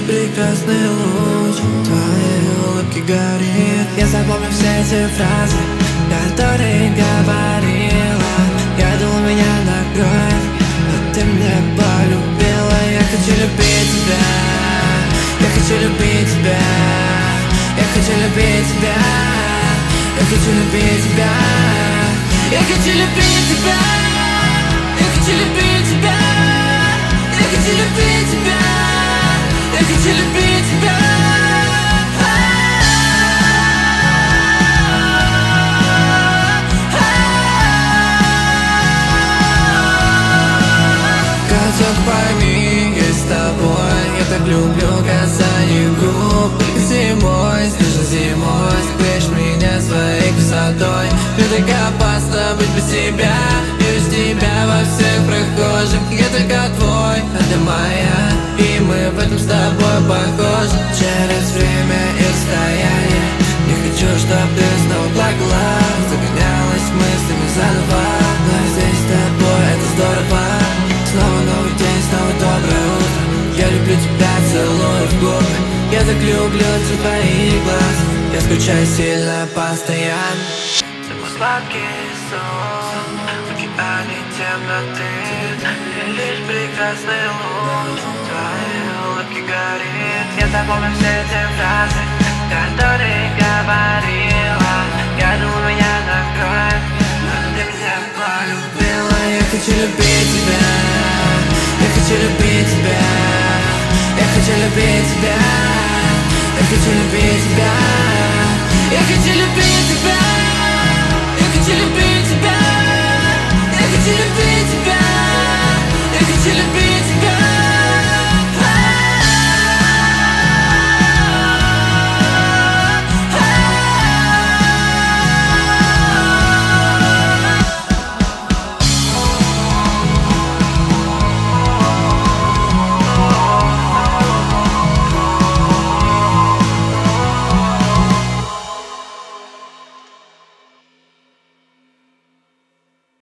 прекрасный луч твоей улыбки горит. Я запомню все эти фразы, которые говорила. Я думал, меня накроет, но ты меня полюбила. Я хочу любить тебя, я хочу любить тебя, я хочу любить тебя, я хочу любить тебя, я хочу любить тебя, я хочу любить тебя, я хочу любить тебя, я хочу любить тебя. Котёк, пойми, я с тобой. Я так люблю касание губ. Зимой, снежной зимой, согреешь меня своей красотой. Мне так опасно быть без тебя. Вижу тебя во всех прохожих. Я только твой, а ты моя. И мы в этом с тобой похожи. Через время и расстояние. Не хочу, чтоб ты снова плакала, загонялась мыслями заново. Но здесь с тобой это здорово. Снова новый день, снова доброе утро. Я люблю тебя, целую в губы. Я так люблю цвет твоих глаз. Я скучаю сильно, постоянно. Ты мой сладкий сон в океане темноты. И лишь прекрасный луч твоей улыбки горит. Я запомню все эти фразы, которые говорила. Я думал, меня накроет, но ты меня полюбила. Я хочу любить тебя, я хочу любить тебя, я хочу любить тебя, я хочу любить тебя, я хочу любить тебя.